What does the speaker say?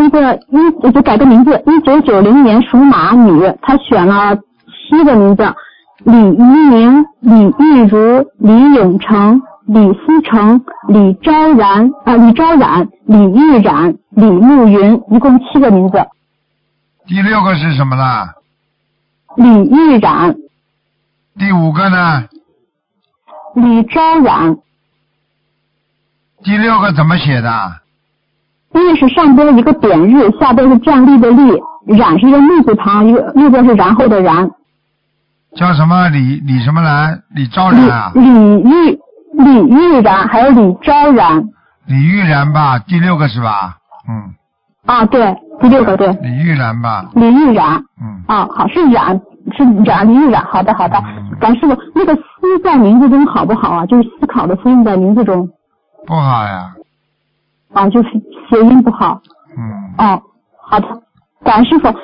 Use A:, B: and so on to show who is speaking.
A: 一个就改个名字，1990年属马女，她选了7个名字：李一鸣、李玉如、李永成、李思成、李昭然、李玉冉、李慕云，一共7个名字。
B: 第6个是什么呢？
A: 李玉冉。
B: 第5个呢？
A: 李昭然。
B: 第6个怎么写的？
A: 因为是上边一个点日，下边是站立的立，冉是一个木字旁，一个右边是然后的然。
B: 叫什么李什么然？李昭然啊？
A: 李玉然，还有李昭然。
B: 李玉然吧，第6个是吧？嗯。
A: 啊，对，第6个对。
B: 李玉然吧。
A: 李玉然。
B: 嗯。
A: 啊，好，是冉，李玉然。好的。感师傅，那个思在名字中好不好啊？就是思考的思用在名字中。
B: 不好呀。
A: 啊，就是谐音不好。
B: 嗯。
A: 哦，好的，感师傅，